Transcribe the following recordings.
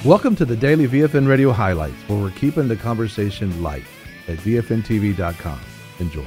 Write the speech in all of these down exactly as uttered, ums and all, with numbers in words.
Welcome to the Daily V F N Radio Highlights, where we're keeping the conversation light at V F N T V dot com. Enjoy.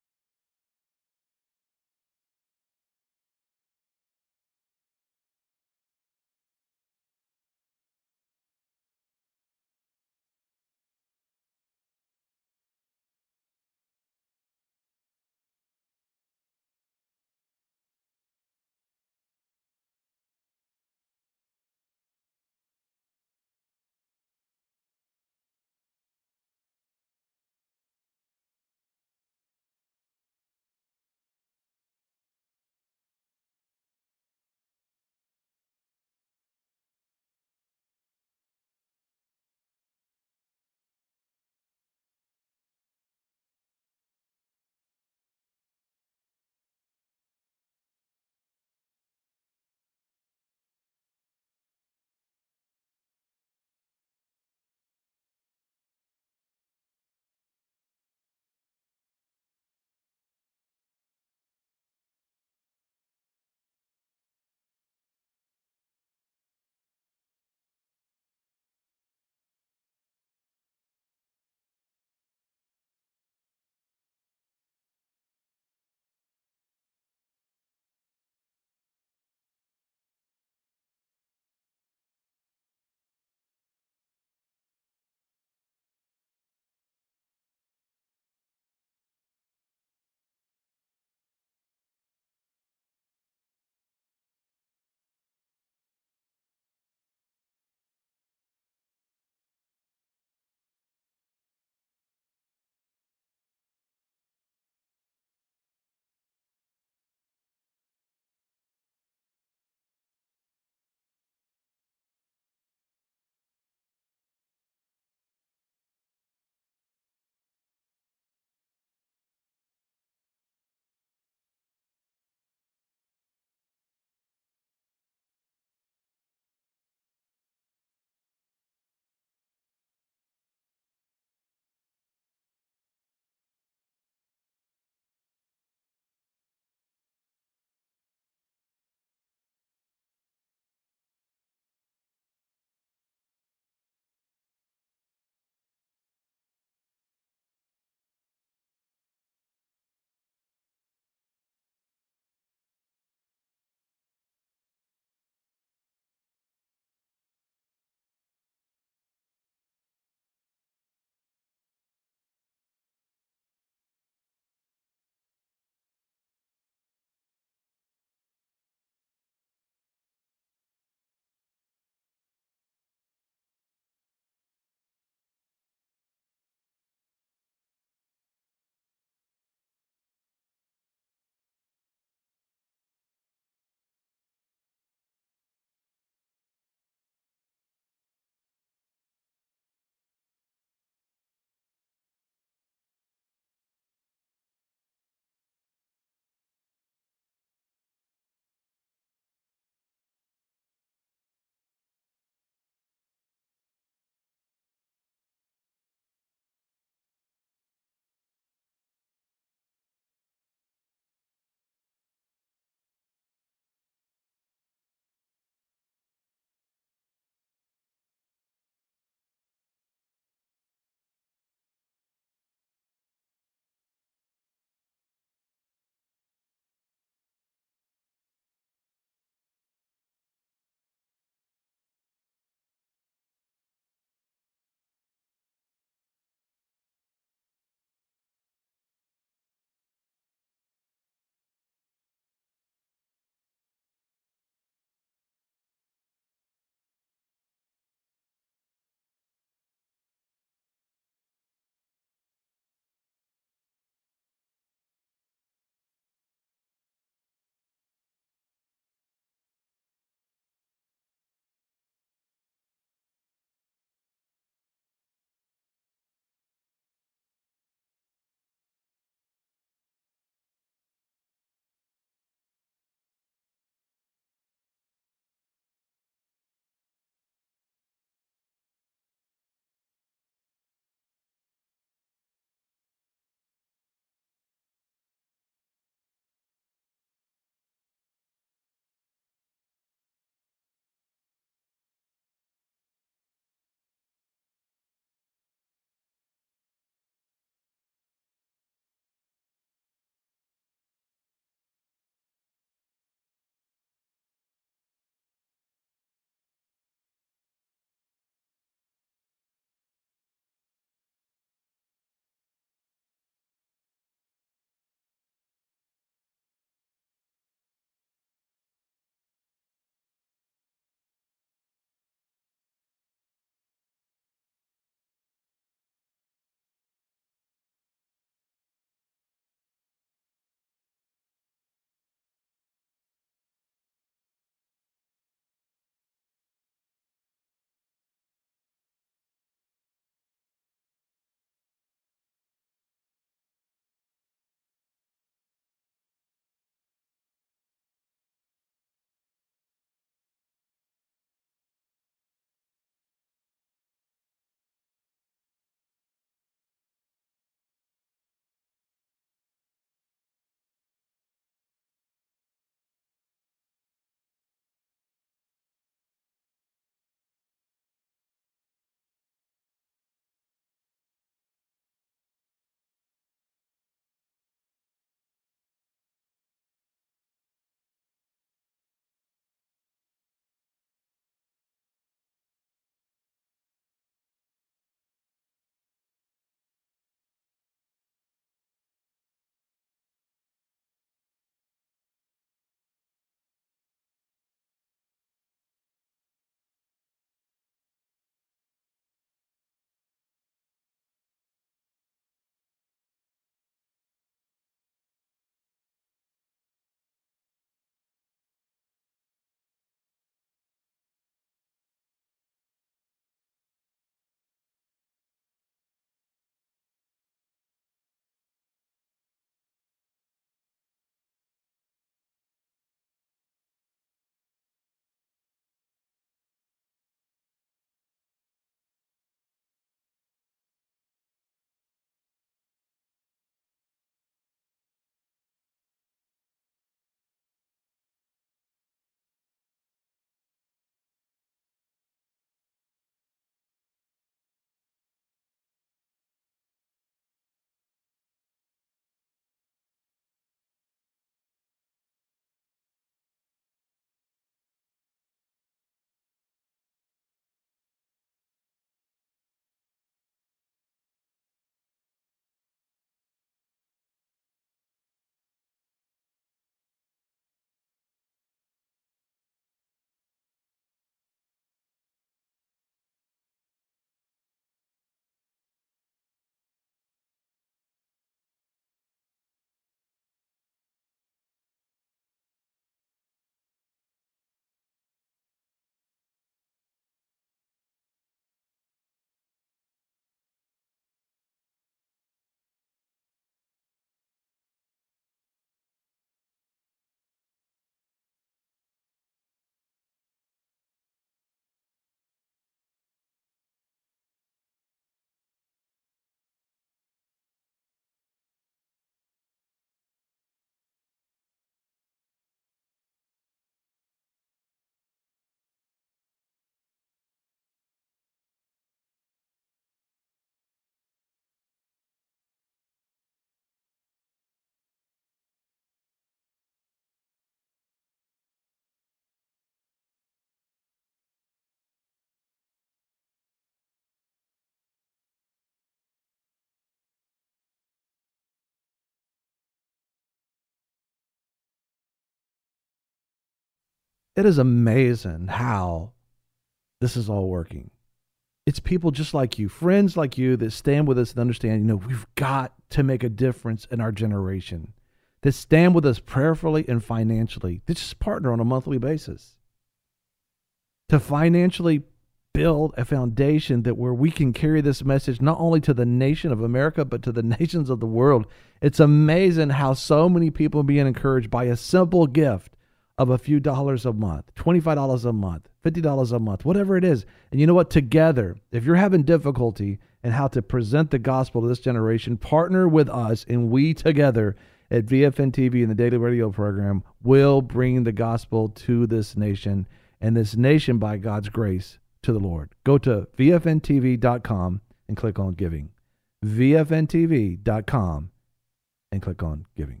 It is amazing how this is all working. It's people just like you, friends like you that stand with us and understand, you know, we've got to make a difference in our generation, that stand with us prayerfully and financially, that just partner on a monthly basis to financially build a foundation that where we can carry this message not only to the nation of America, but to the nations of the world. It's amazing how so many people are being encouraged by a simple gift of a few dollars a month, twenty-five dollars a month, fifty dollars a month, whatever it is. And you know what? Together, if you're having difficulty in how to present the gospel to this generation, partner with us, and we together at V F N T V and the Daily Radio program will bring the gospel to this nation, and this nation, by God's grace, to the Lord. Go to V F N T V dot com and click on giving. V F N T V dot com and click on giving.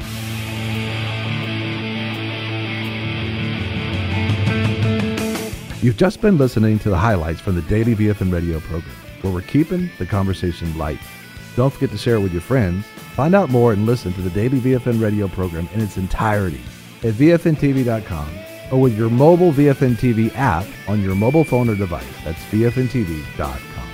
You've just been listening to the highlights from the Daily V F N Radio program, where we're keeping the conversation light. Don't forget to share it with your friends. Find out more and listen to the Daily V F N Radio program in its entirety at V F N T V dot com or with your mobile V F N T V app on your mobile phone or device. That's V F N T V dot com.